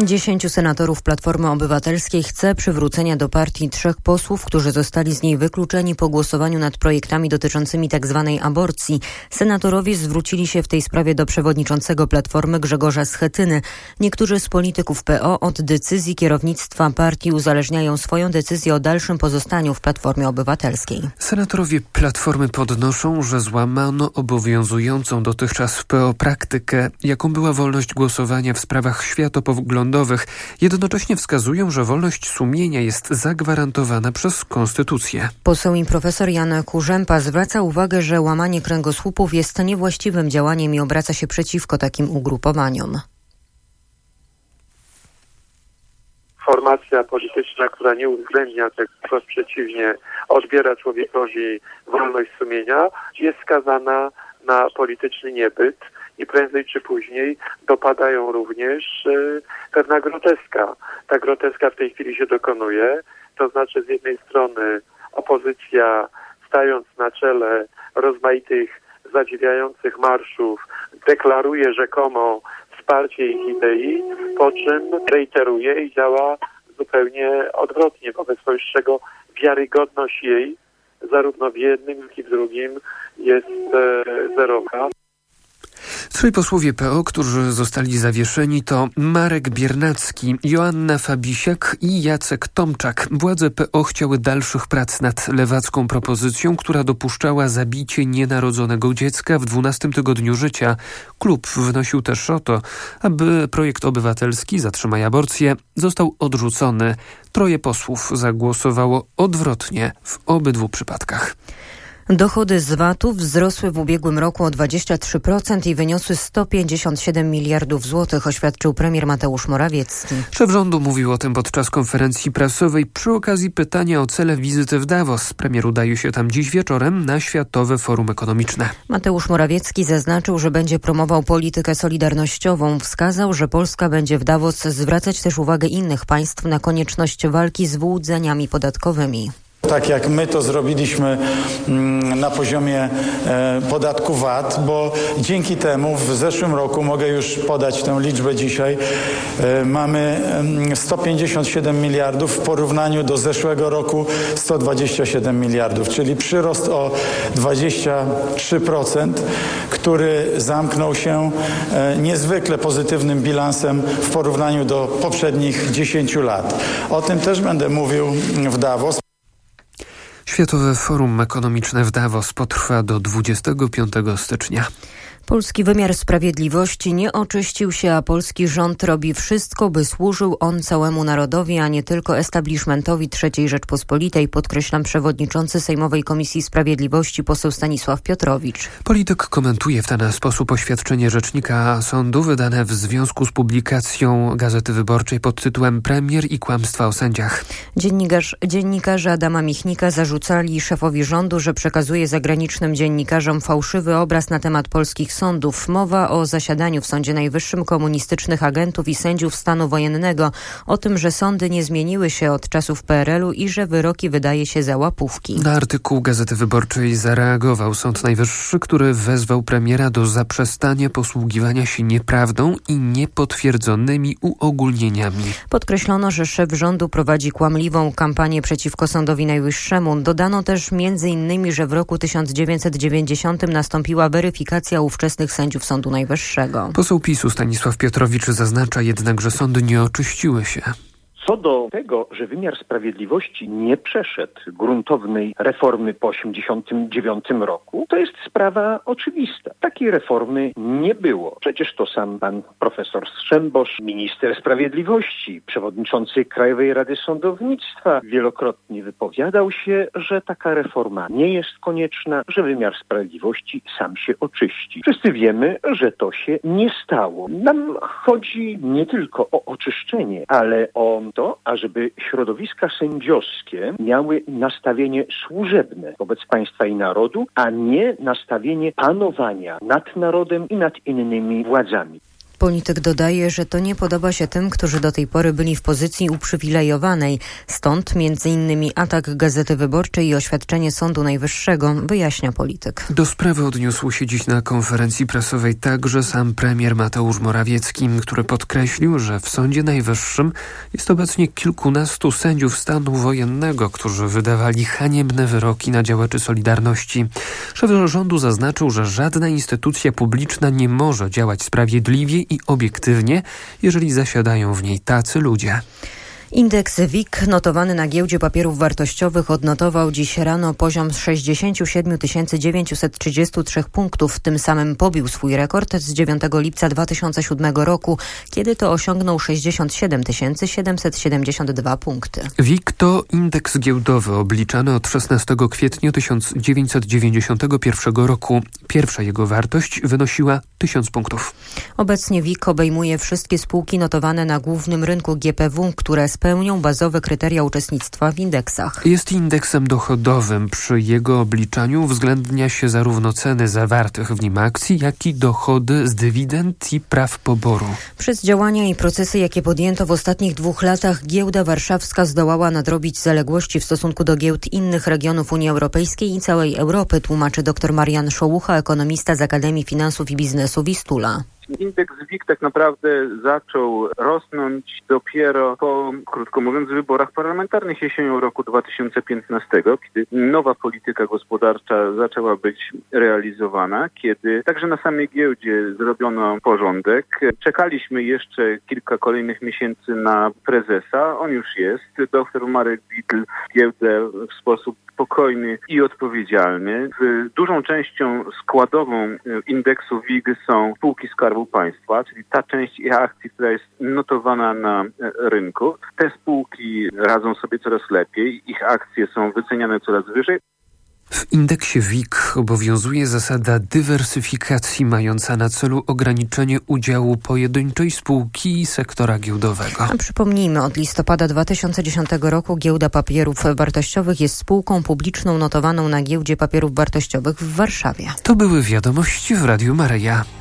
10 senatorów Platformy Obywatelskiej chce przywrócenia do partii 3 posłów, którzy zostali z niej wykluczeni po głosowaniu nad projektami dotyczącymi tzw. aborcji. Senatorowie zwrócili się w tej sprawie do przewodniczącego Platformy Grzegorza Schetyny. Niektórzy z polityków PO od decyzji kierownictwa partii uzależniają swoją decyzję o dalszym pozostaniu w Platformie Obywatelskiej. Senatorowie Platformy podnoszą, że złamano obowiązującą dotychczas w PO praktykę, jaką była wolność głosowania w sprawach światopoglądowych. Jednocześnie wskazują, że wolność sumienia jest zagwarantowana przez Konstytucję. Poseł i profesor Jan Kurzępa zwraca uwagę, że łamanie kręgosłupów jest niewłaściwym działaniem i obraca się przeciwko takim ugrupowaniom. Formacja polityczna, która nie uwzględnia tego, wprost przeciwnie, odbiera człowiekowi wolność sumienia, jest skazana na polityczny niebyt. I prędzej czy później dopadają również pewna groteska. Ta groteska w tej chwili się dokonuje, to znaczy z jednej strony opozycja, stając na czele rozmaitych zadziwiających marszów, deklaruje rzekomo wsparcie ich idei, po czym reiteruje i działa zupełnie odwrotnie, wobec czego wiarygodność jej zarówno w jednym, jak i w drugim jest zerowa. 3 posłowie PO, którzy zostali zawieszeni, to Marek Biernacki, Joanna Fabisiak i Jacek Tomczak. Władze PO chciały dalszych prac nad lewacką propozycją, która dopuszczała zabicie nienarodzonego dziecka w 12. tygodniu życia. Klub wnosił też o to, aby projekt obywatelski Zatrzymaj aborcję został odrzucony. 3 posłów zagłosowało odwrotnie w obydwu przypadkach. Dochody z VAT-u wzrosły w ubiegłym roku o 23% i wyniosły 157 miliardów złotych, oświadczył premier Mateusz Morawiecki. Szef rządu mówił o tym podczas konferencji prasowej przy okazji pytania o cele wizyty w Davos. Premier udaje się tam dziś wieczorem na Światowe Forum Ekonomiczne. Mateusz Morawiecki zaznaczył, że będzie promował politykę solidarnościową. Wskazał, że Polska będzie w Davos zwracać też uwagę innych państw na konieczność walki z wyłudzeniami podatkowymi. Tak jak my to zrobiliśmy na poziomie podatku VAT, bo dzięki temu w zeszłym roku, mogę już podać tę liczbę dzisiaj, mamy 157 miliardów w porównaniu do zeszłego roku 127 miliardów, czyli przyrost o 23%, który zamknął się niezwykle pozytywnym bilansem w porównaniu do poprzednich 10 lat. O tym też będę mówił w Davos. Światowe Forum Ekonomiczne w Davos potrwa do 25 stycznia. Polski wymiar sprawiedliwości nie oczyścił się, a polski rząd robi wszystko, by służył on całemu narodowi, a nie tylko establishmentowi III Rzeczpospolitej, podkreślam przewodniczący Sejmowej Komisji Sprawiedliwości poseł Stanisław Piotrowicz. Polityk komentuje w ten sposób oświadczenie rzecznika sądu wydane w związku z publikacją Gazety Wyborczej pod tytułem Premier i kłamstwa o sędziach. Dziennikarze Adama Michnika zarzucali szefowi rządu, że przekazuje zagranicznym dziennikarzom fałszywy obraz na temat polskich sądów. Mowa o zasiadaniu w Sądzie Najwyższym komunistycznych agentów i sędziów stanu wojennego, o tym, że sądy nie zmieniły się od czasów PRL-u i że wyroki wydaje się za łapówki. Na artykuł Gazety Wyborczej zareagował Sąd Najwyższy, który wezwał premiera do zaprzestania posługiwania się nieprawdą i niepotwierdzonymi uogólnieniami. Podkreślono, że szef rządu prowadzi kłamliwą kampanię przeciwko Sądowi Najwyższemu. Dodano też m.in., że w roku 1990 nastąpiła weryfikacja ówczesnych sędziów Sądu Najwyższego. Poseł PiS-u Stanisław Piotrowicz zaznacza jednak, że sądy nie oczyściły się. Co do tego, że wymiar sprawiedliwości nie przeszedł gruntownej reformy po 1989 roku, to jest sprawa oczywista. Takiej reformy nie było. Przecież to sam pan profesor Strzembosz, minister sprawiedliwości, przewodniczący Krajowej Rady Sądownictwa, wielokrotnie wypowiadał się, że taka reforma nie jest konieczna, że wymiar sprawiedliwości sam się oczyści. Wszyscy wiemy, że to się nie stało. Nam chodzi nie tylko o oczyszczenie, ale o to, ażeby środowiska sędziowskie miały nastawienie służebne wobec państwa i narodu, a nie nastawienie panowania nad narodem i nad innymi władzami. Polityk dodaje, że to nie podoba się tym, którzy do tej pory byli w pozycji uprzywilejowanej. Stąd m.in. atak Gazety Wyborczej i oświadczenie Sądu Najwyższego, wyjaśnia Polityk. Do sprawy odniósł się dziś na konferencji prasowej także sam premier Mateusz Morawiecki, który podkreślił, że w Sądzie Najwyższym jest obecnie kilkunastu sędziów stanu wojennego, którzy wydawali haniebne wyroki na działaczy Solidarności. Szef rządu zaznaczył, że żadna instytucja publiczna nie może działać sprawiedliwie i obiektywnie, jeżeli zasiadają w niej tacy ludzie. Indeks WIG notowany na giełdzie papierów wartościowych odnotował dziś rano poziom 67 933 punktów. Tym samym pobił swój rekord z 9 lipca 2007 roku, kiedy to osiągnął 67 772 punkty. WIG to indeks giełdowy obliczany od 16 kwietnia 1991 roku. Pierwsza jego wartość wynosiła 1000 punktów. Obecnie WIG obejmuje wszystkie spółki notowane na głównym rynku GPW, które spełnią bazowe kryteria uczestnictwa w indeksach. Jest indeksem dochodowym. Przy jego obliczaniu uwzględnia się zarówno ceny zawartych w nim akcji, jak i dochody z dywidend i praw poboru. Przez działania i procesy, jakie podjęto w ostatnich 2 latach, giełda warszawska zdołała nadrobić zaległości w stosunku do giełd innych regionów Unii Europejskiej i całej Europy, tłumaczy dr Marian Szołucha, ekonomista z Akademii Finansów i Biznesu Wistula. Indeks WIG tak naprawdę zaczął rosnąć dopiero po, krótko mówiąc, wyborach parlamentarnych jesienią roku 2015, kiedy nowa polityka gospodarcza zaczęła być realizowana, kiedy także na samej giełdzie zrobiono porządek. Czekaliśmy jeszcze kilka kolejnych miesięcy na prezesa. On już jest. Dr Marek Witl giełdę w sposób spokojny i odpowiedzialny. Dużą częścią składową indeksu WIG są spółki Skarbu Państwa, czyli ta część ich akcji, która jest notowana na rynku. Te spółki radzą sobie coraz lepiej, ich akcje są wyceniane coraz wyżej. W indeksie WIG obowiązuje zasada dywersyfikacji mająca na celu ograniczenie udziału pojedynczej spółki i sektora giełdowego. A przypomnijmy, od listopada 2010 roku Giełda Papierów Wartościowych jest spółką publiczną notowaną na Giełdzie Papierów Wartościowych w Warszawie. To były wiadomości w Radiu Maryja.